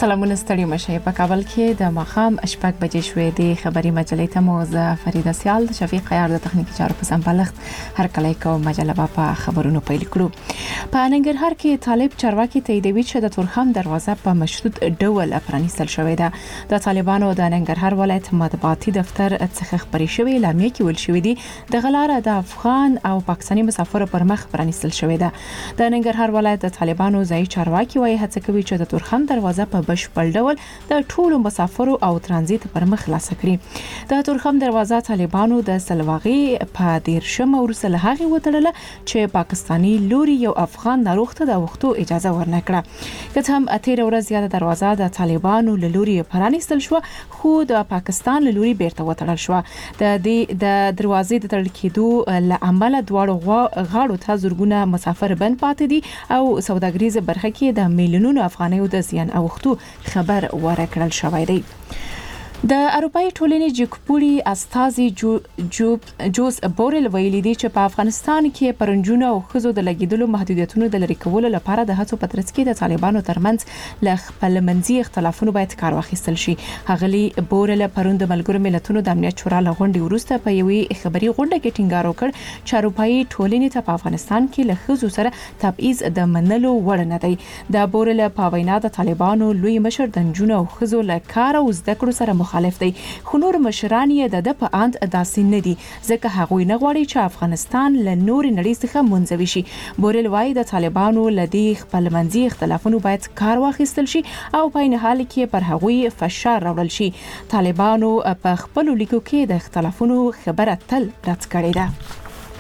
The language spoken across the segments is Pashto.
سلامونه ستړي مشه په کابل کې د مخام شپږ بجې شوې د خبري مجلې ته موزه فریده سیال شفیق عیار د تخنیکی چارو په سمبالښت هر کله کو مجله په خبرونو پیل کړو. په ننګرهار کې طالب چارواکي تاییدوي چې د تورخم دروازه په مشروط ډول پرانیستل شوې ده. د طالبانو د ننګرهار ولایت مطبوعاتي دفتر څخه خبري شوې لامیه کې ول شوې دي د غلاره د افغان او پاکستاني مسافرو پر مخ پرانیستل شوې ده. د ننګرهار ولایت د طالبانو ځای چارواکي وايي هڅه کوي چې د تورخم دروازه په بشپړ ډول د ټولو مسافرو او ترانزیت پر مخ خلاص کړي. د تورخم دروازه طالبانو د سلواغي په 13 ورسله هغه وتړله چې پاکستانی لوري یو افغان ناروغ ته د وختو اجازه ورنکړه. که هم اتیر ورځ زیاده دروازه د طالبانو لوري پرانیستل شو خو د پاکستان لوري بیرته وتړل شو. د دروازې د تړل کېدو له عمله دواړو غاړو ته زورګونه مسافر بند پاتې دي او سوداګریزه برخه کې د میلیونونو افغانیو د زیان اوختو خبر ورکړل شوی دی. د اروپאי ټولنې جګپوري استازي جوز بورل ویلي دي چې په افغانستان کې پرنجونه او خزو د لګیدلو محدودیتونو د لری کولو لپاره د هڅو په ترڅ کې د طالبانو ترمنځ ل خپل منځي اختلافونو باید کار واخیستل شي. هغلی بورل پروند ملګرو ملتونو د امنیت شورا لغونډي ورسته په یوې خبري غونډه کې ټینګار وکړ چې اروپאי ټولنې ته په افغانستان کې له خزو سره تبعیض د منلو وړ نه دی. د بورل په وینا د طالبانو لوی مشر د جنونو او خزو له کار او زده کړو سره مخالف دی. خو نور مشران یې د په اند داسې نه دي ځکه هغوی نه غواړي چې افغانستان له نور نړۍ څخه منځوي شي. بورل وايي د طالبانو لدی خپل منځي اختلافونو باید کار واخیستل شي او په نه حال کې پر هغوی فشار راوړل شي. طالبانو په خپل لیکو کې د اختلافونو خبره تل رد کړې ده.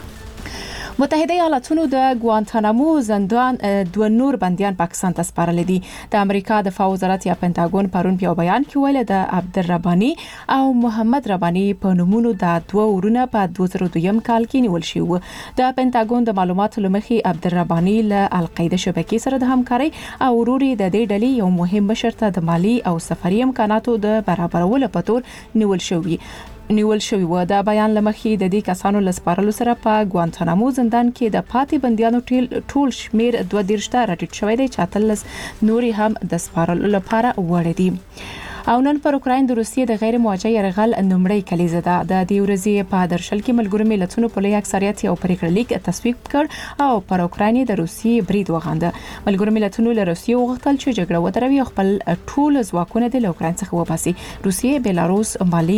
متحده ایالاتونو د ګوانتانامو زندان دوه نور بنديان پاکستان ته سپارل دي. د امریکا دفاع وزارت یا پنټاګون پرون په بیان کې ویل د عبدالربانی او محمد ربانی په نومونو د دوه ورونه په 2002 کال کې نیول شوی و. د پنټاګون د معلوماتو لمخې عبدالربانی له القاعده شبکې سره د همکاري او وروري د دې ډلې یو مهم مشر ته د مالی او سفري امکاناتو د برابرولو په تور نیول شوی و. د بیان لمخې د دې کسانو لسپارلو سره په ګوانتانامو زندان کې د پاتې بنديانو ټول شمیر 2 ته راټیټ شوی دی چې اتلس نوري هم د سپارلو لپاره وړ دي. او نن پر اوکراین د روسیې د غیر موجه يرغل نمړی کلیزه ده. د دې ورځې په درشل کې ملګرو ملتونو په لوی اکثریت یو پریکړه لیک تصویب کړ او پر اوکراین د روسیې برید وغانده. ملګرو ملتونو له روسیې وغوښتل چې جګړه ودروي او خپل ټول ځواکونه د اوکراین څخه وباسي. روسیې، بیلاروس، مالي،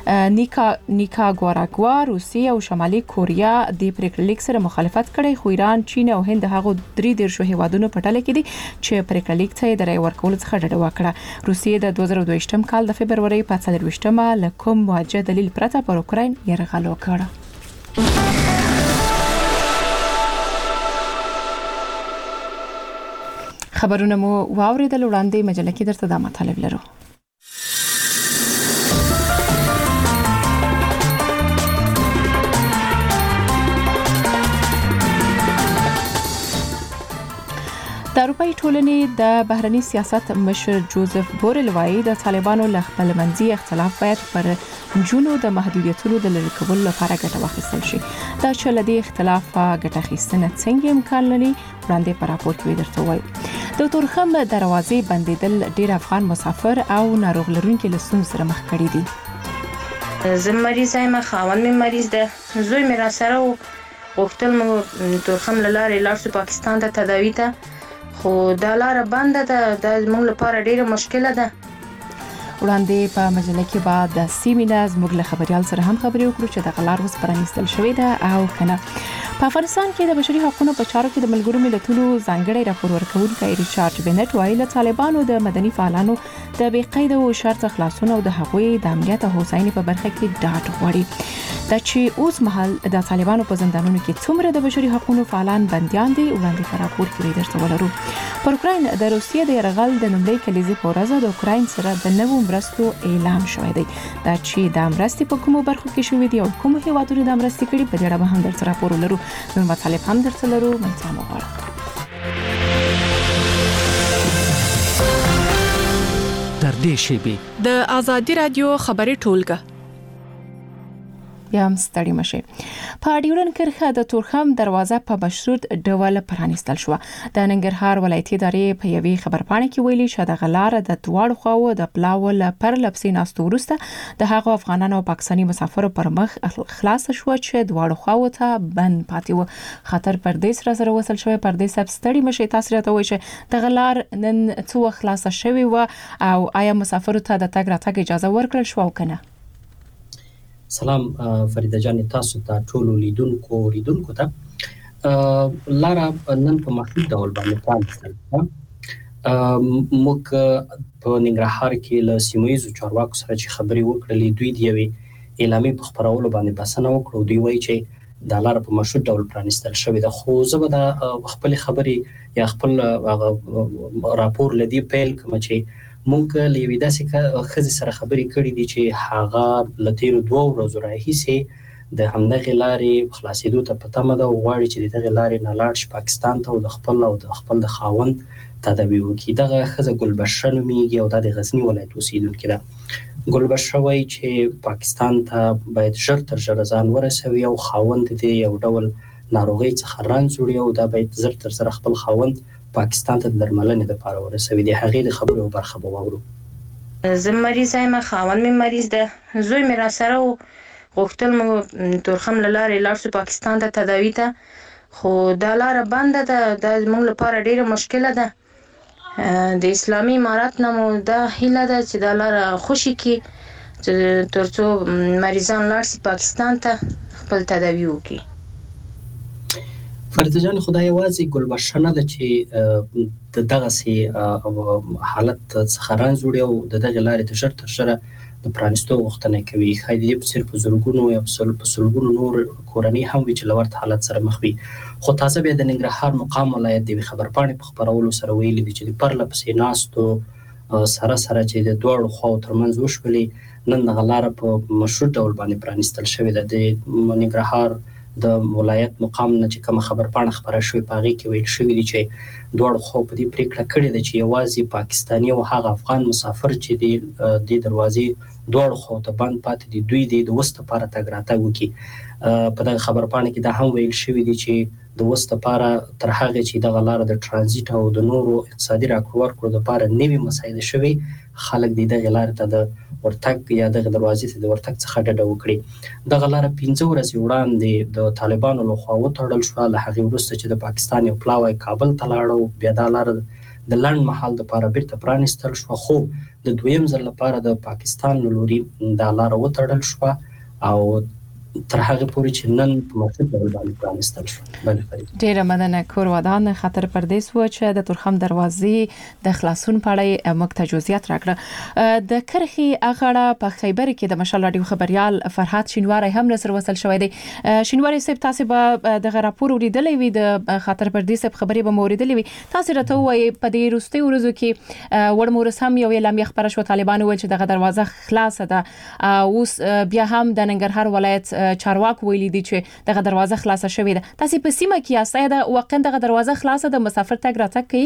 نیکاګوراګوا، روسیې او شمالي کوریا د پریکړه لیک سره مخالفت کړي خو ایران، چین او هند هغه 3 هیوادونو په ټاله کې دي چې پریکړه لیک ته د رای ورکول څخه ډډه وکړه. روسیې د 2022 کال د فبرवरी په 24مه له کوم موجه دلیل پرته پر اوکراین یرغل وکړ. خبرونه مو واوریدل. وړاندې مجله کې درته د مطالب لرو. د اروپאי ټولنې د بهرني سیاست مشر جوزف بورل وايي د طالبانو له خپل منځي اختلاف باید پر جنونو د محدودیتونو د لری کولو لپاره ګټه واخیستل شي. دا چې لدی اختلاف ګټه اخیستنه څنګه امکان لري وړاندې په راپور کې درته وایي. د تورخم دروازې بندیدل ډیر افغان مسافر او ناروغ لرونکو له ستونزو سره مخ کړي دي. زه مریض یم، خاوند مې مریض ده، زوی مې را سره وغوښتل مو تورخم له لارې لاړ شو پاکستان ته تداوی ته، خو دا لاره بنده ده. دا زموږ لپاره ډیره مشکله ده. وړاندې په مجله کې بعد د سیمینار زموږ له خبريال سره هم خبرې وکړو چې د غلار وس پرانیستل شوې ده او کنه. په افغانستان کې د بشري حقوقو په چارو کې د ملګرو ملتونو ځانګړي راپور ورکونکي ریچارډ بنټ وایي له طالبانو د مدني فعالانو د بې قید او شرط خلاصون او د حقوقي د امنیت او هوساینې په برخه کې ډاډ غواړي. دا چې اوس مهال د طالبانو په زندانونو کې څومره د بشري حقوقو فعالان بنديان دي وړاندې په راپور کې درته ولرو. پر اوکراین د روسیې د يرغل د نومړي کلیزې په ورځ د اوکراین سره د نوو مرستو اعلان شوی دی. دا چې د مرستې په کومو برخو کې شوې دي او کوم هیوادونو د مرستې کړي په دې اړه هم درته راپور ولرو. نور مطالب هم درته لرو. منځه مو غواړم. در دې شیبې د ازادي رادیو خبري ټولګه بیا هم ستړي مشي. په ډیورن کرښه د تورخم دروازه په مشروط ډول پرانیستل شو. د ننګرهار ولایتي ادارې په یوې خبرپاڼه کې ویلي چې د غلار د دواړو خواو د پلاول پر لپسې ناستو وروسته د هغو افغانانو او پاکستاني مسافرو پر مخ خلاص شو چې دواړو خواو ته بند پاتې و. خطر پردیس را سره وصل شوی. پردیس ستړي مشي. تاسو راته وایئ چې د غلار نن څو خلاص شوی و او آیا مسافرو ته د تګ راتګ اجازه ورکړل شو او کنه؟ سلام فریده جان، تاسو ته ټولو لیدونکو ته لاره نن په محدود ډول باندې پرانیستل. موږ په ننګرهار کې له سیمه‌ییزو چارواکو سره چې خبرې وکړلې، دوی د یوې اعلامیې په خپرولو باندې بسنه وکړه. دوی وایي چې د لاره په مشروط ډول پرانیستل شوې ده. خو زه به د خپل خبرې یا خپل راپور لدی پیل کوم چې موږ له یوې داسې ښځې سره خبرې کړې دي چې هغه له تیرو 2 ورځو راهیسې د همدغې لارې خلاصېدو ته په تمه ده او غواړي چې د دغې لارې نه لاړ شي پاکستان ته او د خپل د خاوند تداوی وکړي. دغه ښځه ګلبشره نومیږي او دا د غزني ولایت اوسیدونکې ده. ګلبشره وایي چې پاکستان ته باید ژر تر ژره ځان ورسوي او خاوند دې یو ډول ناروغۍ څخه رنځ وړي او دا باید زر تر زره خپل خاوند پاکستان ته د درملنې لپاره ورسوي. د هغې د خبرو برخه به واورو. زه مریض یم، خاوند مې مریض ده، زوی مې را سره و، غوښتل مو تورخم له لارې لاړ شو پاکستان ته تداوي ته، خو دا لاره بنده ده. دا زموږ لپاره ډیره مشکله ده. د اسلامي امارات نه مو دا هیله ده چې دا لاره خوشي کړي ترڅو مریضان لاړ شي پاکستان ته خپل تداوي وکړي. فریده جان، خدای یوازې ګلبشره نه ده چې د دغسې حالت څخه رنځ وړي او د دغې لارې ته ژر تر ژره د پرانیستو غوښتنه کوي. ښایي د دې په څېر په زرګونو یا په سلګونو نور کورنۍ هم وي چې له ورته حالت سره مخ وي. خو تازه بیا د ننګرهار مقام ولایت د یوې خبرپاڼې په خپرولو سره ویلي دي چې د پرله پسې ناستو سره چې د دواړو خواو ترمنځ وشولې، نن دغه لاره په مشروط ډول باندې پرانیستل شوې ده. د ننګرهار د ولایت مقام نه چې کومه خبرپاڼه خپره شوې په هغې کې ویل شوي دي چې دواړو خواو په دې پرېکړه کړې ده چې یوازې پاکستاني او هغه افغان مسافر چې د دروازې دواړو خواو ته بند پاتې دي، دوی د اوس لپاره تګ راتګ وکړي. په دغه خبرپاڼه کې دا هم ویل شوي دي چې د اوس لپاره تر هغې چې دغه لاره د ترانزیت او د نورو اقتصادي راکړو ورکړو لپاره نوي مسایده شوي، خلک د دغې لارې ته د ورتګ یا دغه دروازې ته د ورتګ څخه ډډه وکړي. دغه لاره 15 ورځې وړاندې د طالبانو لخوا وتړل شوه. له هغې وروسته چې د پاکستان یو پلاوی کابل ته لاړ، بیا دا لاره د لنډ مهال لپاره بیرته پرانیستل شوه، خو د دویم ځل لپاره د پاکستان له لوري دا لاره وتړل شوه او تر هغه پورې چې نن په مشروط ډول باندې پرانیستل شو. ډیره مننه. کور ودان خطر پردیس و چې د تورخم دروازې د خلاصون په اړه موږ ته جزئیات راکړه. د کرخي اغاړه په خیبر کې د مشال رادیو خبريال فرحات شینواری هم سره وصل شوی دی. شینواری صاحب، تاسو به د راپور ولیدلې وي، د خطر پردیس خبرې به موریدلې وي. تاسو راته وایي په دې وروستي ورځو کې وړمورس هم یو اعلامیه خبره شو، طالبانو ویل چې دغه دروازه خلاصه ده. اوس بیا هم د ننګرهار ولایت چارواکو ویلي دي چې دغه دروازه خلاصه شوې ده. تاسو په سیمه کې یاست، دا واقعا دغه دروازه خلاصه ده، مسافر تګ راتګ کوي؟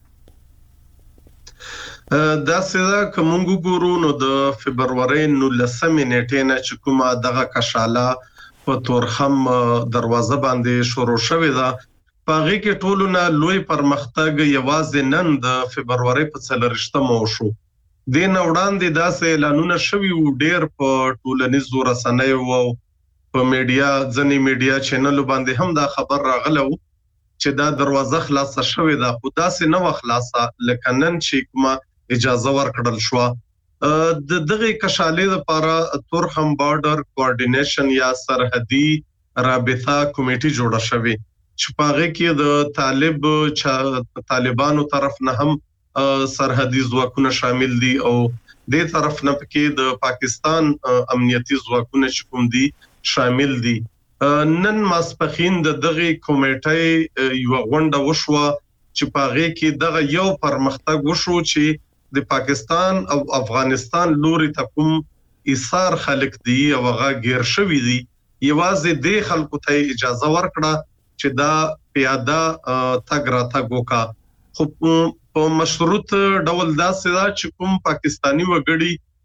دا سیده کومو ګورو نو د فبرवरी 19 نیټه نه چې کومه دغه کشاله په تورخم دروازه باندې شروع شوې ده، پاغي کې ټولو نه لوی پرمختګ یوازې نن د فبرवरी په 4مه وشو. د نوړاندې داسې اعلانونه شوي وو ډېر په ټولنیزو رسنیو او په میډیا ځنی میډیا چینل باندې هم دا خبر راغله چې دا دروازه خلاصه شوې ده، خو داسې نه و خلاصه لکه نن چې کومه اجازه ورکړل شو. د دغه کشالې لپاره تورخم بارډر کوارډینیشن یا سرحدي رابطه کمیټه جوړه شوې چې پاغه کې د طالبانو طرف نه هم سرحدي ځواکونه شامل دي او د طرف نه پکې د پاکستان امنیتي ځواکونه چې کوم دي شامل دي. نن ماسپخین د دغه کمیټې یو غونډه وشوه چې پاغه کې دغه یو پرمختګ وشو چې د پاکستان او افغانستان لوري ته کوم ایثار خلک دي او هغه غیر شوی دي، یوازې د خلکو ته اجازه ورکړه چې دا پیاده تګ راتګ وکړي. خو په مشروط ډول دا سره چې کوم پاکستانی وګړي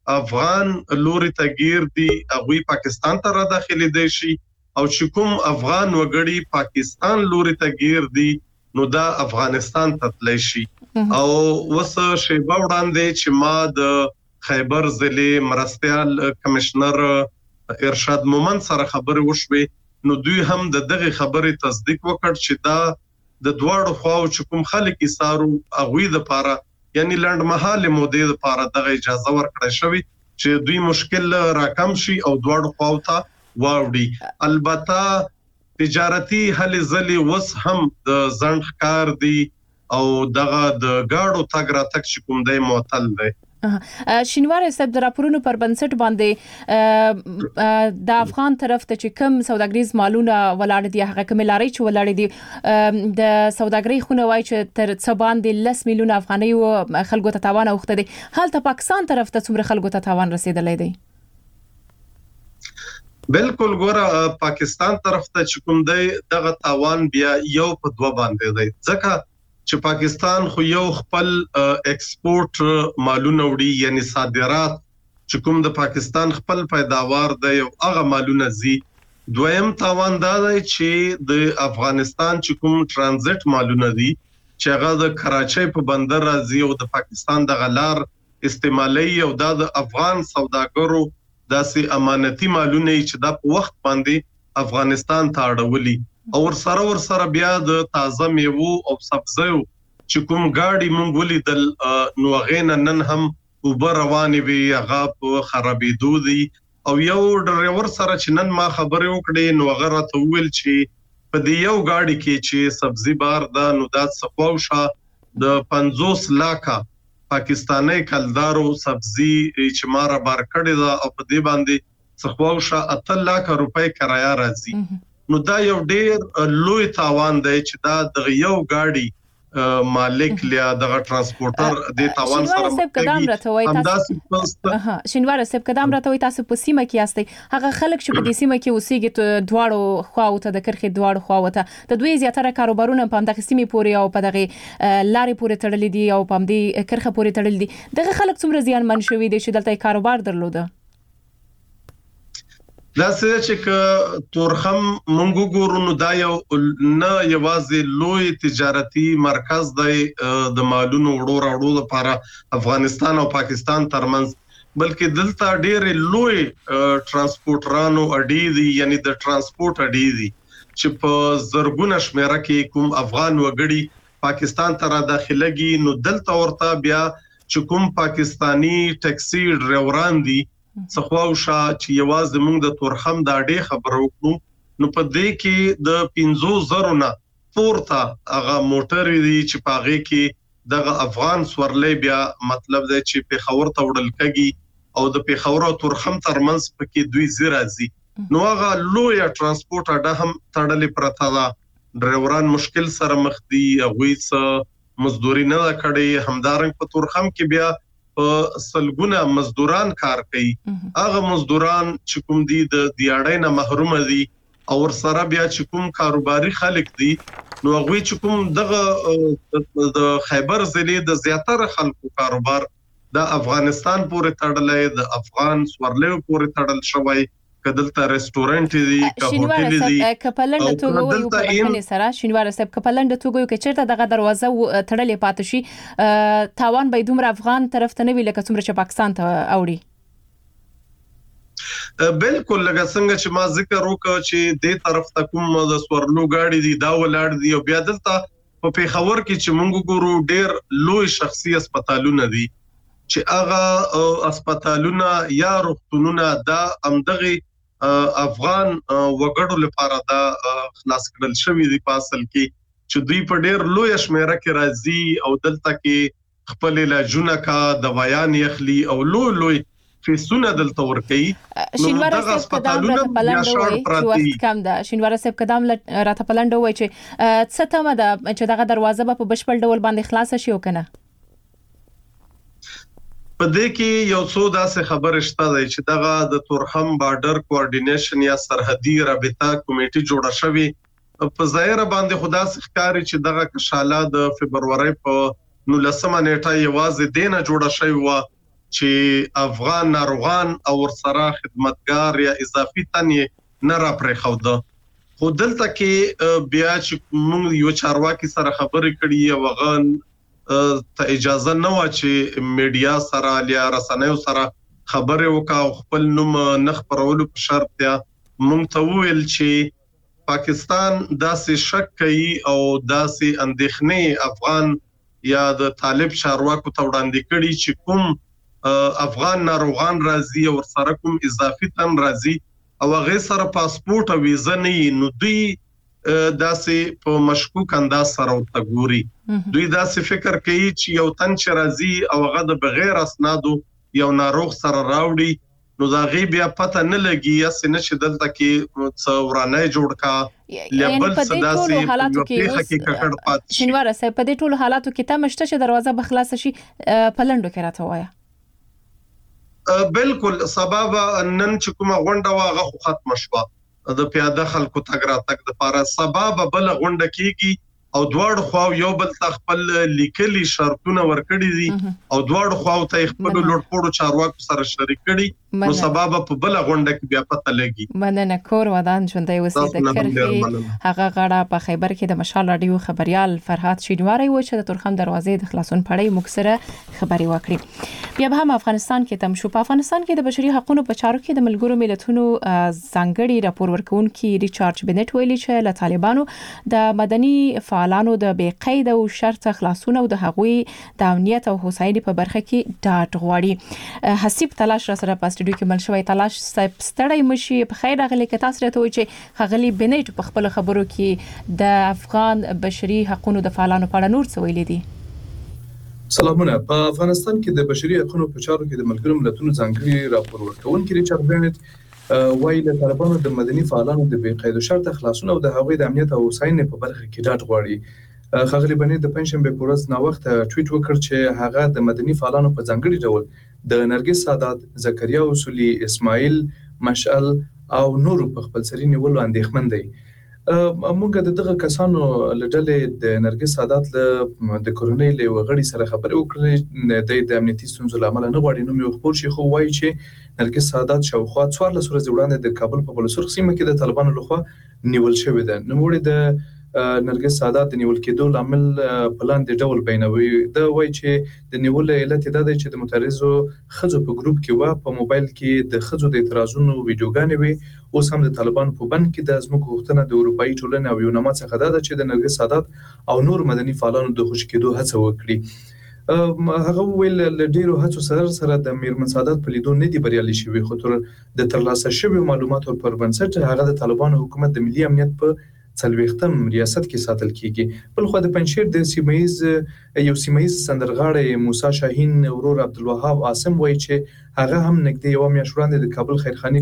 افغان لوري ته گیر دي هغه پاکستان ته را داخلي دي شي او چې کوم افغان وګړي پاکستان لوري ته گیر دي نو دا افغانستان ته تللی شي او وسه شیبه وړاندې چې ما د خیبر ضلع مرستيال کمشنر ارشاد مومن سره خبرې وشوي نو دوی هم دغه خبرې تصدیق وکړ چې دا د دواړو خواو چې کوم خلک یې سارو اغوی د پاره یعنی لنډ مهاله مودې د پاره دغه اجازه ورکړه شوی چې دوی مشکل راکم شي او دواړو خواو ته واوړي البته تجارتی هلې ځلې وس هم د ځنډ ښکار دي او دغه د گاډو تګ راتګ چې کوم دی معطل دی شینوار صاحب د راپورونو پر بنسټ باندې د افغان طرف ته چې کوم سوداګریز مالونه ولاړ دي هغه کوم لاري چې ولاړ دي د سوداګری خونه وای چې تر څه باندې 10 میلیون افغاني خلکو ته تاوان اوخته دي حالت پاکستان طرف ته څومره خلکو ته تاوان رسیدلې دي بالکل ګوره پاکستان طرف ته چې کوم دی دغه تاوان بیا یو په دوه باندې دی ځکه چې پاکستان خو یو خپل ایکسپورت مالونه وړي یعنی صادرات چې کوم د پاکستان خپل پیداوار دی او هغه مالونه زی دویم تاوان دا دی چې د افغانستان چې کوم ترانزیت مالونه دي چې هغه د کراچۍ په بندر راځي او د پاکستان د غلار استعمالي او د افغان سوداګرو داسې امانتي مالونه چې د وخت باندې افغانستان ته اړولي او ورسره بیا د تازه میوه او سبزیو چې کوم گاډي مونږ ولیدل نو غین نن هم وبر رواني وي هغه په خرابېدو دي او یو ډرایور سره چې نن ما خبرې وکړې نو هغه راته ویل چې په دې یو گاډي کې چې سبزی بار دا نو د صفوشه د 50 لک پاکستاني کلدارو سبزی چې مارا بار کړی دا او په دې باندې صفوشه 8 لک روپۍ کرایه راځي نو دا یو ډیر لوی تاوان دی چې دا د یو گاډي مالک لیا دغه ترانسپورټر د تاوان سره شینوار صاحب قدم راته وي تاسو په سیمه کې یاستئ هغه خلک چې په دې سیمه کې اوسېږي دواړو خواو ته د کرخې دواړو خواو ته د دوی زیاتره کاروبارونه په همدغه سیمه پورې او په دغه لارې پورې تړلې دي او په همدې کرخه پورې تړلې دي دغه خلک څومره زیانمن شوي دي چې دلته کاروبار درلوده دا څه چې تورخم مونږ ګورو نو دا یو نه یوازې لوی تجارتي مرکز دی د مالونو وړو لپاره افغانستان او پاکستان ترمنځ بلکې دلته ډېر لوی ترانسپورټرانو اډې دي یعنی د ترانسپورت اډې دي چې په زرګونه شمیره کې کوم افغان وګړي پاکستان ته را داخليږي نو دلته ورته بیا چې کوم پاکستانی ټاکسي ډرایوران دي څخواوشه چې یوازې موږ د تورخم د اډې خبرو وکړو نو په دې کې د 50,000 نه پورته هغه موټر دي چې پاغه کې دغه افغان سورلې بیا مطلب دی چې په خبر ته وړل کېږي او د پیښور او تورخم ترمنځ پکې دوی زیرازي نو هغه لوی ترانسپورت اډه هم تړلې پرته ده ډرایوران مشکل سره مخ دي هغه څه مزدوري نه کړي همدارنګ په تورخم کې بیا په سلګونه مزدوران کار کوي هغه مزدوران چې کوم دي د دیاړۍ نه محروم دي او ورسره بیا چې کوم کاروباري خلک دي نو هغه چې کوم دغه د خیبر ضلع د زیاتره خلکو کاروبار د افغانستان پورې تړلې د افغان سورلې پورې تړل شوی کدلته ریسټورانټ دي هوټل دي کپلند توګه په خپل سره شینوار صاحب کپلند توګه کې چیرته دغه دروازه تړلې پاتې شي تاوان به دومره افغان طرف ته نه وی لکه څومره چې پاکستان ته اوړي بالکل لکه څنګه چې ما ذکر وکړ چې د طرف ته کوم د سورلو گاډي دي دا ولاړ دي او بیا دلته په پیښور کې چې موږ ګورو ډېر لوی شخصي هسپتالونه دي چې هغه هسپتالونه یا روغتونونه دا امدغه افغان وګړو لپاره دا خلاص کړل شوی دی په اصل کې چې دوی په ډېر لوی شمیره کې راځي او دلته کې خپل علاجونه کا دوايان یخلي او لوی فیسونه دلته ورکي شینوار صاحب قدم راته پلنډ وای چې کم ده شینوار صاحب قدم راته پلنډ وای چې څه تمه ده چې دغه دروازه په بشپړ ډول باندې خلاص شي او کنه په دې کې یو څو داسې خبر شته دی چې دغه د تورخم بارډر کوارډینیشن یا سرحدي رابطه کمیټه جوړه شوې په ظاهر باندې خدا ښکاري چې دغه کشاله د فبرवरी په 19 نیټه یوازې دینه جوړه شوې و چې افغان ناروغان او ورسره خدمتګار یا اضافي تن نه را پرې خوده. خو دلته کې بیا چې موږ یو چارواکي سره خبرې کړې او هغه ته اجازه نه و چې میډیا سره یا رسنیو سره خبرې وکړي او خپل نوم نه خپرولو په شرط یا موږ ته ویل چې پاکستان داسې شک کوي او داسې اندېښنې افغان یا د طالب چارواکو ته وړاندې کړي چې کوم افغان ناروغان راځي او سره کوم اضافي تن راځي او هغه سره پاسپورت او ویزه نه نو دوی داسې په مشکوک انداز سره وتګوري. دوی داسې فکر کوي چې یو تن چې راځي او هغه د بغیر اسنادو یو ناروغ سره راوړي نو دا غي بیا پته نه لګي یا سینه چې دلته کې څورانه جوړ کا لیبل صداسي حالاتو کې شنواره سه په دې ټولو حالاتو کې تمشته چې دروازه بخلاص شي پلندو کې راته وایا. بالکل سبب نن چې کومه غونډه واغه ختم شوه د پیاده خلکو تګ را تک د پاره سبب بل غونډه کیږي او دواړو خو یو بل خپل لیکلي شرطونه ورکړي دي او دواړو خو ته خپل لوړپوړو چارواکو سره شریک کړي نو سبب په بل غونډه کې بیا پته لګي. مننه کور ودان ژوندۍ وسی د کرخي هغه غړه په خیبر کې د مشال رادیو خبريال فرهاد شینواری و چې د تورخم دروازې د خلاصون پړې مکسره خبري وکړي. بیا به هم افغانستان کې تم شو. په افغانستان کې د بشري حقوقو په چارو کې د ملګرو ملتونو ځانګړي راپور ورکونکي ریچارډ بنټ ویلي چې له طالبانو د مدني فعالانو د بې قید او شرط خلاصون او د هغوی د امنیت او هوساینې په برخه کې ډاډ غواړي. حسیب تلاش را سره په استډیو کې ملشوي تلاش ستړی مشي په خیر راغلی که تاسو راته وایي چې خغلی بنټ په خپل خبرو کې د افغان بشري حقوقو د فعالانو په اړه نور څه ویلي دي؟ سلامونه. په افغانستان کې د بشري حقوقو په چارو کې د ملګرو ملتونو ځانګړي راپور ورکونکي ریچارډ بنټ وایي له طالبانو د مدني فعالانو د بې قید شرط خلاصون او د هغوی د امنیت او حسینې په برخه کې ډاډ غواړي. خغلی بنټ د پنځشنبه په ورځ نو وخت ټویټ وکړ چې هغه د مدني فعالانو په ځانګړي ډول د نرګس سادات، زکریا اصولي، اسماعیل مشعل او نور په خپل سری نیولو اندېښمن دي. موږ د دغه کسانو لړلې د نرګس سادات له د کورونی له وغړي سره خبرې وکړې د امنیتي ستونزو لامل نه غواړي نو مې خبر شي خو وایي چې نرګس سادات شاوخوا 14 ورځې وړاندې د کابل په بلوسرخ سیمه کې د طالبانو لخوا نیول شوې ده. نو وړي د نرګس سادات د نیول کېدو لامل پلان د ډول بینوي. دا وایي چې د نیول علت دا دی چې د مترزو خزو په ګروپ کې و په موبایل کې د خزو د اعتراضونو ویډیوګانې وي. اوس هم د طالبانو په بند کې د ازمکو غوښتنه د اروپאי ټولنې او یوناما څخه ده چې د نرګس سادات او نور مدني فعالانو د خوشی کېدو هڅه وکړي. هغه ویل له ډیرو هڅو سره د میرمن سادات په لیدو نه دی بریالي شوی خو تر د ترلاسه شوی معلوماتو پر بنسټ هغه د طالبانو حکومت د ملي امنیت په څلويختم ریاست کې ساتل کیږي. بل خو د پنځشیر د سیمایز سندرغاړی موسی شاهین ورور عبدالوهاب عاصم وایي چې هغه هم نږدې یو میاشت وړاندې د کابل خیرخاني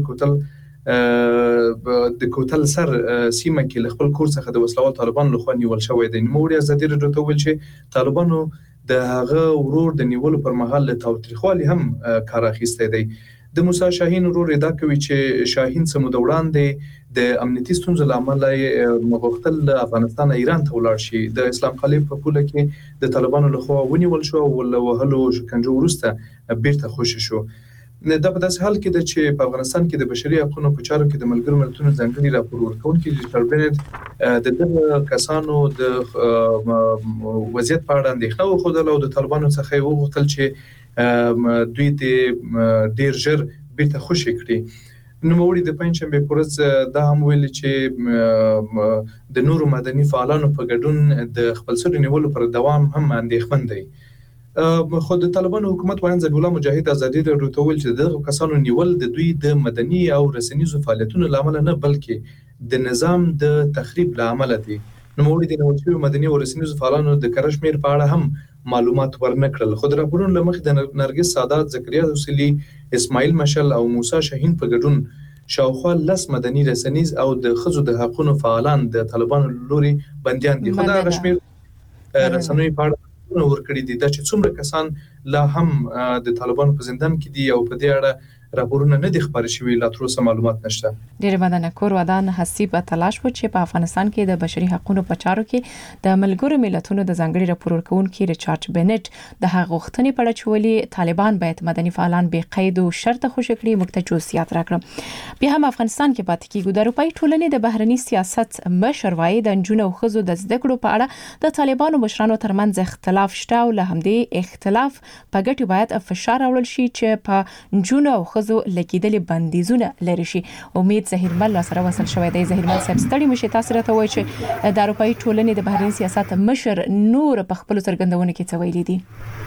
کوتل سر سیمه کې خپل کور څخه د وسلوال طالبان لخوا نیول شوی دی. نوموړي ازادي راډیو ته ویل چې طالبانو د هغه ورور د نیولو پر مهال له تاوتریخوالي هم کار اخیستی دی. د موسی شاهین ورور ادعا کوي چې شاهین سمو د وړاندې د امنیتي ستونزو لامل مغوښتل افغانستان ایران ته ولاړ شي. د اسلام خلیل په پوله کې د طالبانو لخوا ونیول شو او وهلو شکنجو وروسته بیرته خوشی شو. دا په داسې حال کې ده چې په افغانستان کې د بشري حقوقو په چارو کې د ملګرو ملتونو ځانګړي راپور ورکونکي ریچارډ بنټ د دغه کسانو د وضعیت په اړه اندېښنه وښودله او د طالبانو څخه یې وغوښتل چې دوی د ډیر ژر بیرته خوشي کړي. نوموړي د پنځشنبه په ورځ دا هم ویلي چې د نورو مدني فعالانو په ګډون د خپل سر نیولو پر دوام هم اندېښمن دی. خو د طالبانو حکومت وایي ځګولا مجاهد ازادي راډیو ته ویل چې دغه کسانو نیول د دوی د مدني او رسنیزو فعالیتونو لامل نه بلکې د نظام د تخریب لامل دي. نوموړي د نوښتي مدني او رسنیزو فعالانو د کرشمیر په اړه هم معلومات ورنکړل. خو د راپورونو لمخې د نرګس سادات، زکریا اصولي، اسماعیل مشعل او موسی شاهین په ګډون شاوخوا 10 مدني رسنیز او د خزو د حقوقو فعالان د طالبانو لوري بنديان دي. خدای رسمي رسنوي په ورکړي دي چې څومره کسان لا هم د طالبانو په زندان کې دي او په دې اړه راپورونه نه دي خبري شوي، لا تر اوسه معلومات نشته. ډېر مننه. کور ودان حسیب تلاش و چې په افغانستان کې د بشري حقوقو په چارو کې د ملګرو ملتونو د ځانګړي راپور ورکونکي ریچارډ بنټ د هغه غوښتنې په اړه چې ولې طالبان باید مدني فعالان بې قید او شرط خوشی کړي موږ ته جزئیات راکړه. بیا هم افغانستان کې پاتې کیږي. د اروپאי ټولنې د بهرني سیاست مشر وايي د جنونو او خزو د زده کړو په اړه د طالبانو مشرانو ترمنځ اختلاف شته او له همدې اختلاف په ګټه باید فشار راوړل شي چې په جنونو او خزو لګیدلې بندیزونه لري شي. امید زهیرمل سره وصل شوی دی. زهیرمل صاحب ستړي مشي تاسو راته وایي چې د اروپאי ټولنې د بهرني سیاست مشر نور په خپل څرګندونه کې څه ویلي دي؟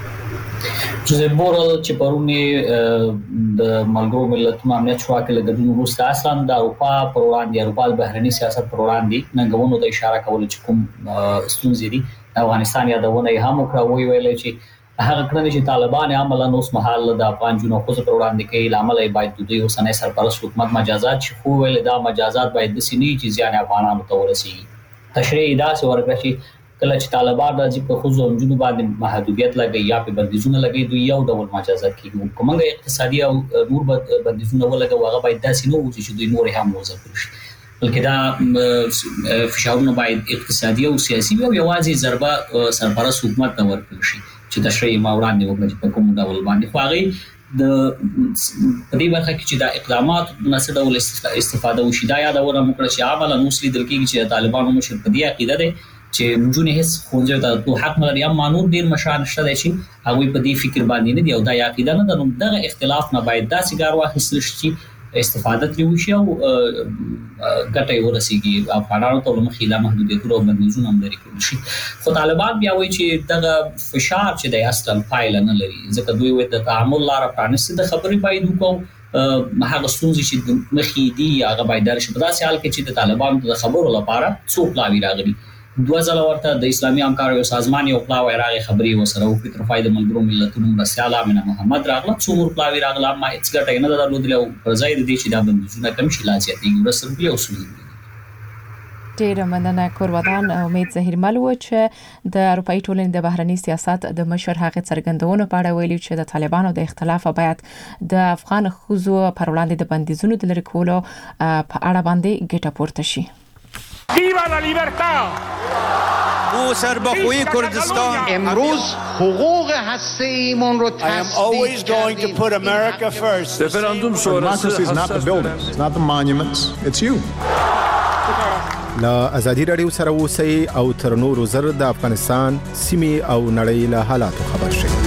جوزيف بورل چې پرونی د ملګرو ملتونو امنیت شورا کې لګدون وروسته اصلا د اروپا پر وړاندې اروپا بهرني سیاست پر وړاندې ننګونو ته اشاره کوله چې کوم ستونزې دي. افغانستان یادونه یې هم وکړه، ویل چې هغه کړنې چې طالبان عملاً اوس مهال د افغان جنونو خو پر وړاندې کوي لامل یې باید د دوی اوسنۍ سرپرست حکومت مجازات شي، خو ویل دا مجازات باید د سینې چې ځان افغانانو ته ورسیږي. تشریح دا څه ورکړي چې کله چې طالبان راځي په خو جنونو باندې محدودیت لګي یا په بندیزونه لګي، دوی یو ډول مجازات کوي. کومه اقتصادي او نور بندیزونه ولګي هغه باید داسې نه وي چې دوی نور هم وځي کړي، بلکې دا فشارونه باید اقتصادي او سیاسي او یوازې ضربه سرپرست حکومت ته ورکړي شي چې تشریح ما وړاندې وکړي په کوم ډول باندې. خو هغه د دې برخه کې چې دا اقدامات مناسب ډول استفاده وشي دا یادونه وکړه چې عملاً اوس لیدل کېږي چې طالبانو مشر په دې عقیده دي چې موږ هیڅ خونځه ته حق نه لري. اما نور ډیر مشان شته چې هغه په دې فکر باندې نه دی او دا عقیده نه ده. دغه اختلاف نه باید دا سیګار واخیستل شي، استفاده ترې وشي او ګټه ورسیږي افغانانو ته مخې لا محدودیتونه او بندیزونه هم لري کول شي. خو طالبان بیا وایي چې دغه فشار چې د اصل پایله نه لري، ځکه دوی وایي د تعامل لاره پرانیسته د خبرې باید وکړو هغه ستونزې چې مخې دي هغه باید درشي. په داسې حال کې چې د طالبانو د خبرو لپاره څو پلاوی راغلي، دوه ځله ورته د اسلامي همکارۍ سازمان یو پلاوی راغی خبري وسره او فکر فائدہ ملګرو ملتونو مرسیال امینه محمد راغله، څو نور پلاوی راغله ما هیڅ ګټه نه درلودله او پر ځای د دې چې دا بندیزونه کم شي لاسیاتي ورسره بیا اصول ډېر مننه. کور ودان امید زهیرمل و چې د اروپאי ټولنې د بهرني سیاست د مشر هغه څرګندونه په اړه ویلي چې د طالبانو د اختلاف باید د افغان خزو پر وړاندې د بندیزونو د لري کولو په اړه باندې ګټه پورته شي. Viva la libertad! او سربخوی کردستان امروز حقوق هسته‌ایمون رو always going to put America first. Referendum sonrası is not the buildings, it's not the monuments, it's you. لا ازادي رادیو سره اوسئ او تر نورو زر د افغانستان سیمې او نړۍ له حالاتو خبر شئ.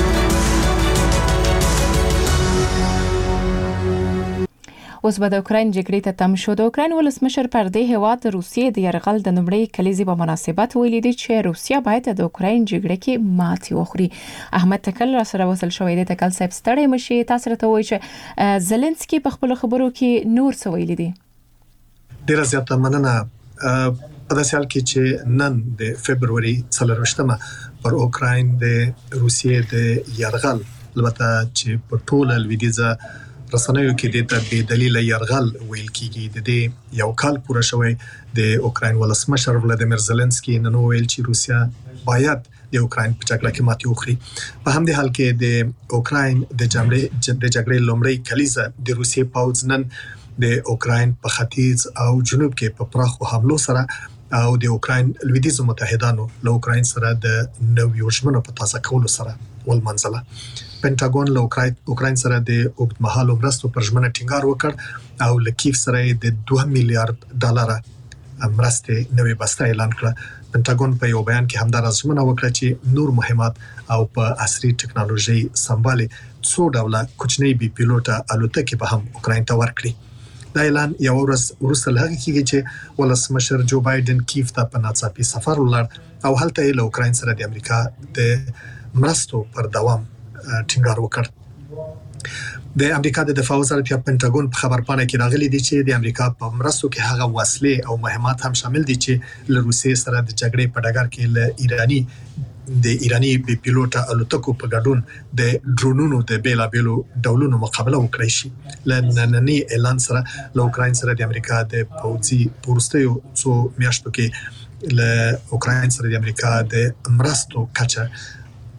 اوس به د اوکراین جګړې ته تم شو. د اوکراین ولسمشر پر دې هیواد روسیې د یرغل د نومړي کلیزې په مناسبت ویلي دي چې روسیا باید د اوکراین جګړه کې ماتې وخوري. احمد تکل را سره وصل شوی دی. تکل صاحب ستړی مشي، تاسو راته وایي چې زيلنسکي په خپل خبرو کې نور څه ویلي دي؟ ډیره زیاته مننه. په داسې حال کې چې نن د فبرवरी 24مه پر اوکراین د روسیې د یرغل البته چې په ټوله لویدیځه رسنیو کې د بې دلیل یرغل ویل کیږي، د دې یو کال پوره شوی. د اوکراین ولسمشر ولادیمیر زيلنسکي نن ویل چې روسیا باید د اوکراین په جګړه کې ماتې وخوري. په همدې حال کې د اوکراین د جګړې لومړی کلیزه د روسیې پوځ نن د اوکراین په ختیځ او جنوب کې په پراخو حملو سره او د اوکراین لویدیځ متحدانو له اوکراین سره د نویو ژمنو په تازه کولو سره ولمنځله. پینټاګون له اوکراین سره د اوږدمهالو مرستو پر ژمنه ټینګار وکړ او له کیف سره د $2 میلیارډ مرستې نوې بسته اعلان کړه. پینټاګون په یو بیان کې همدارس ژمنه وکړه چې نور مهمات او په عصري ټکنالوژي سمبالي څو ډوله کوچنۍ بي پیلوټه الوتکې به هم اوکراین ته ورکړي. دا اعلان یو ورځ وروسته له هغې کېږي چې ولسمشر جو بایدن کیف ته په ناڅاپي سفر ولاړ او هلته یې له اوکراین سره د امریکا د مرستو پر دوام ټینګار وکړ. د امریکا د دفاع وزارت یا پینټاګون په خبرپاڼه کې راغلي دي چې د امریکا په مرستو کې هغه وسلې او مهمات هم شامل دي چې له روسیې سره د جګړې په ډګر کې له ایرانی بي پیلوټه الوتکو په ګډون د ډرونونو د بیلابېلو ډولونو مقابله وکړي شي. لنننی اعلان سره له اوکراین سره د امریکا د پوځي پورستیو څو میاشتو کې له اوکراین سره د امریکا د مرستو کچه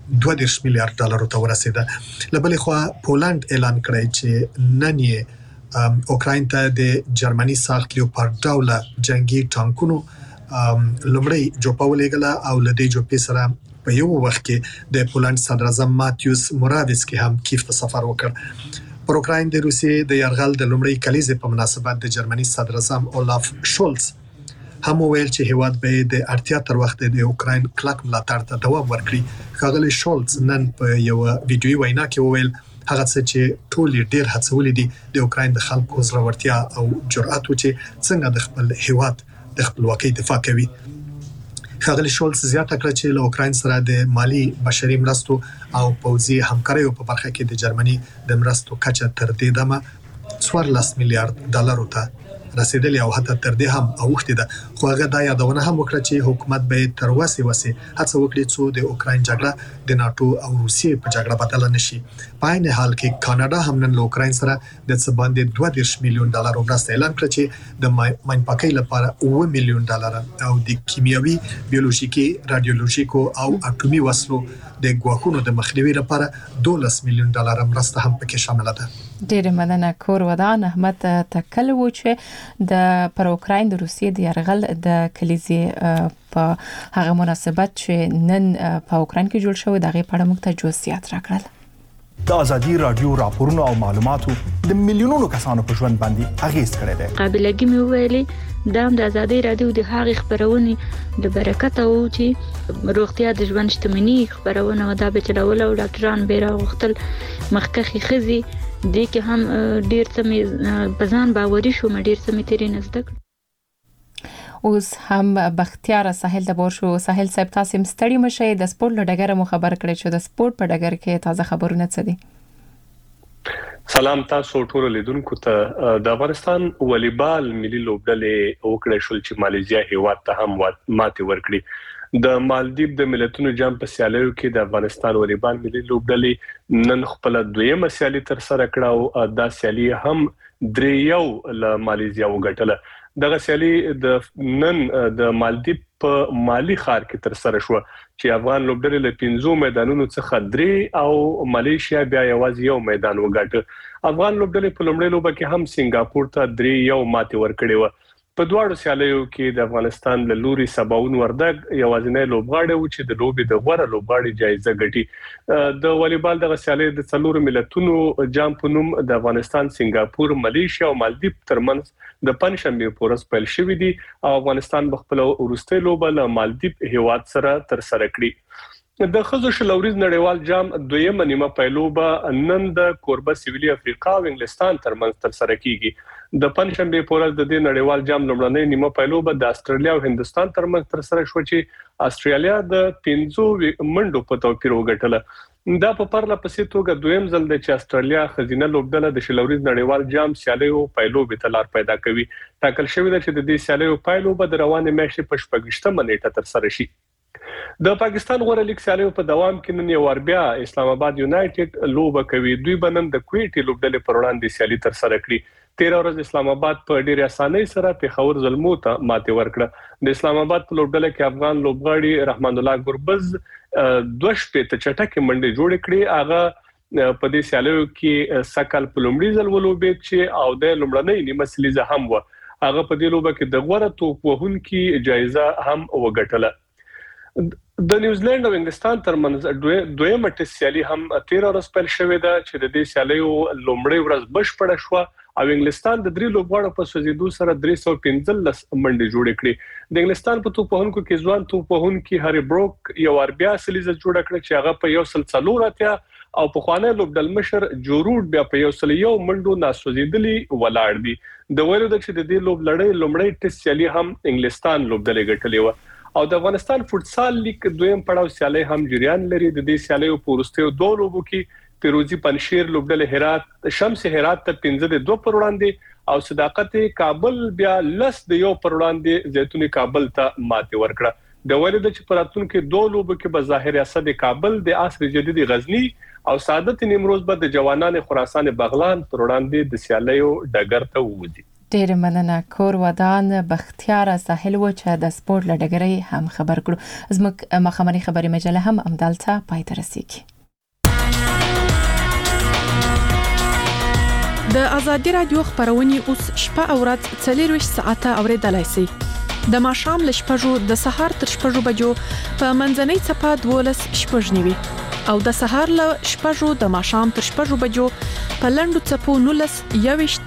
$2 میلیارډ ته ورسیده. لبلې خو پولند اعلان کړی چې نن یې اوکراین ته د جرمني ساخت لیوپارډ ډوله جنگي ټانکونو لومړی جوپه ولېږله او له دې جوپې سره په یو وخت کې د پولند صدر اعظم ماتیوس موراویسکی هم کیف ته سفر وکړ. پر اوکراین د روسیې د یرغل د لومړۍ کلیزې په مناسبت د جرمني صدر اعظم اولاف شولز هم ویل چې هیواد به د اړتیا تر وخت د اوکراین کلک ملاتړ ته دوام ورکړي. ښاغلی شولز نن په یو ویډیوي وینا کې وویل هغه څه چې ټول ډیر هڅولي دي د اوکراین د خلکو زړورتیا او جرأت و چې څنګه د خپل هیواد د خپلواکۍ دفاع کوي. ښاغلی شولز زیاته کړه چې له اوکراین سره د مالی بشري مرستو او پوځي همکاریو په برخه کې د جرمني د مرستو کچه تر دې دمه $14 میلیارډ ته رسیدلی او حتی تر دې هم اوښتې ده. خو هغه دا یادونه هم وکړه چې حکومت به تر وسې هڅه وکړي څو د اوکراین جګړه د ناتو او روسیې په جګړه بدله نشي. په عین حال کې کاناډا هم نن له اوکراین سره د څه باندې $20 میلیون مرسته اعلان کړه چې د ماینپاکۍ لپاره $8 میلیون او د کیمیاوي، بیولوژیکي، رادیولوژیکو او اټومي وسلو د ګواښونو د مخنیوي لپاره $12 میلیون مرسته هم پکې شامل ده. ډېر مننه. کور ودان احمد تکل و چې د پر اوکراین د روسیې د یرغل د کلیزې په هغه مناسبت چې نن په اوکراین کې جوړ شوی دغه په اړه موږ ته جزئیات راکړل. د ازادي رادیو راپورونو او معلوماتو د میلیونونو کسانو په ژوند باندې اغیز کړی دی. قابلیت مې ویلي د ازادي رادیو د هغه خبرونه د برکت او چې روغتیا د ژوند شتمنۍ خبرونه دا به چلول او ډاکټران به راغختل مخکخي خزي دې کې هم ډیر څه مې بزان باوري شو مې ډیر څه مې تیرې نزدک. اوس هم بختیار ساحل د بور شو. ساحل صاحب تاسو مستړی مشه د سپورت له ډګر مو خبر کړی چې د سپورت په ډګر کې تازه خبرونه څه دي؟ سلام تاسو ټول لیدونکو ته. د افغانستان والیبال ملي لوبډلې وکړې شول چې ماليزیا هیواد ته هم ماتې ورکړي. د مالدیپ د ملتونو جام په سیالیو کې د افغانستان والیبال ملي لوبډلې نن خپل دویمه سیالي تر سره کړه او دا سیالي هم 3-1 له ماليزیا وګټله. دغه سیالي د نن د مالدیپ په مالی ښار کې تر سره شو چې افغان لوبډلې له 5 میدانونو څخه 3 او ماليزیا بیا یوازې یو میدان وګټه. افغان لوبډلې په لومړي لوبه کې هم سنگاپور ته 3-1 ماتې ورکړې و. په دواړو سیالیو کې د افغانستان له لوري سباون وردګ یوازینی لوبغاړی و چې د لوبي د غوړه لوبغاړي جایزه ګټي. د والیبال د سیالي د څلورو ملتونو جام په نوم د افغانستان، سنگاپور، ماليزیا او مالدیپ ترمنځ د پنځشنبه په ورځ پیل شوې دي او افغانستان خپل وروستۍ لوبه له مالدیپ هیواد سره تر سره کړي. د خزو شلوريز نړیوال جام دویمه نیمه پیلوبه نن د کوربه سویلي افریقا او انګلستان ترمنځ تر سره کیږي. د پنځشنبه په ورځ د دې نړیوال جام لومړنۍ نیمه پیلوبه د استرالیا او هندستان ترمنځ تر سره شو چې استرالیا د 15 منډو په توپیر وګټله. دا په پرله پسې توګه دویم ځل دی چې استرالیا خزینه لوبډله د شلوريز نړیوال جام سیالیو پیلوبه ته لار پیدا کوي. ټاکل شوی دی چې د دې سیالیو پیلوبه د روانې میاشتې په 28مه نیټه تر سره شي. د پاکستان غوړه لیګ سیالیو په دوام کې نن یو بیا اسلام آباد یونایټډ لوبه کوي. دوی بنن د کویټي لوبډلې پر وړاندې سیالي تر سره کړي. 13 ورځ اسلام آباد په ډېر اسانۍ سره پیښور زلمو ته ماتې ورکړه. د اسلام آباد په لوبډله کې افغان لوبغاړي رحمان الله ګربز 2 شپې چټکه منډه جوړ کړې. هغه په دې سیالیو کې سکل په لومړي ځل ولوبېد چې او د لومړنۍ نیمه سلیزه هم و. هغه په دې لوبه کې د غوړه توپ وهونکي جایزه هم وګټله. د نیوزیلند او انګلستان ترمنځ دویمه ټیسټ سیالي هم 13 ورځ پیل شوې ده چې د دې سیالیو لومړۍ ورځ بشپړه شو او انګلستان د 3 لوبغاړو په سوزیدو سره 315 منډې جوړې کړې. د انګلستان په توپ وهونکو کې ځوان توپ وهونکي هری بروک یو بیا سلیزه جوړه کړه چې هغه په 140 او په خوانه لوبډل مشر جوروډ بیا په 101 منډو ناسوزیدلی ولاړ دي. د ویلو د چې د دې لوبلړۍ لومړۍ ټیسټ سیالي هم انګلستان لوبډلې ګټلې و. او د افغانستان فوتسال لیگ دویم پړاو سیالي هم جریان لري. د دې سیالیو په وروستیو 2 لوبو کې پیروزی پنشیر لوبډلې هرات شمس هرات ته 15-2 پر وړاندې او صداقت کابل بیا 10-1 پر وړاندې زیتونی کابل ته ماتې ورکړه. د ویل د چې پراتونکو 2 لوبو کې به ظاهر اسد کابل د عصر جدید غزنی او سعادت نیمروز به د جوانان خراسان بغلان پر وړاندې د سیالیو ډګر ته وځي. ډېر مننه. کور ودان بختیار ساحل و چې د سپورت لډګري هم خبر کړو. زموږ مخامخ خبري مجله هم امدالته پای ته رسیدي. د ازادي رادیو خبرونه اوس شپه او ورځ 24 ساعته اوریدلای شئ. د ماښام ل شپږو د سهار تر شپږو بجو په منځنۍ چپه 12 شپږ نیوي او د سهار ل شپږو د ماښام تر شپږو بجو په لندو چپو 19 21